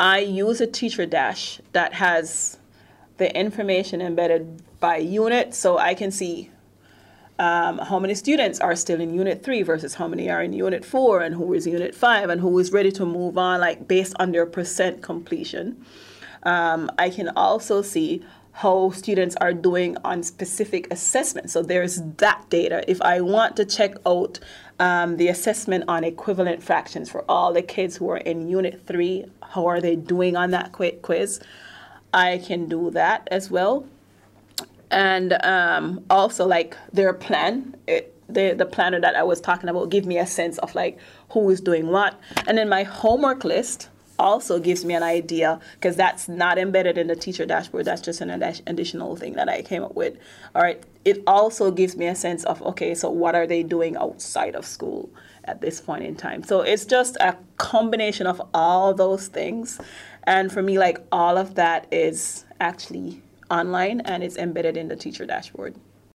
I use a teacher dash that has the information embedded by unit, so I can see how many students are still in Unit 3 versus how many are in Unit 4 and who is in Unit 5 and who is ready to move on, like based on their percent completion. I can also see how students are doing on specific assessments. So there's that data. If I want to check out the assessment on equivalent fractions for all the kids who are in Unit 3, how are they doing on that quiz, I can do that as well. And also, like, their plan, the planner that I was talking about, give me a sense of, like, who is doing what. And then my homework list also gives me an idea, because that's not embedded in the teacher dashboard. That's just an additional thing that I came up with. All right. It also gives me a sense of, okay, so what are they doing outside of school at this point in time? So it's just a combination of all those things. And for me, like, all of that is actually online and it's embedded in the teacher dashboard.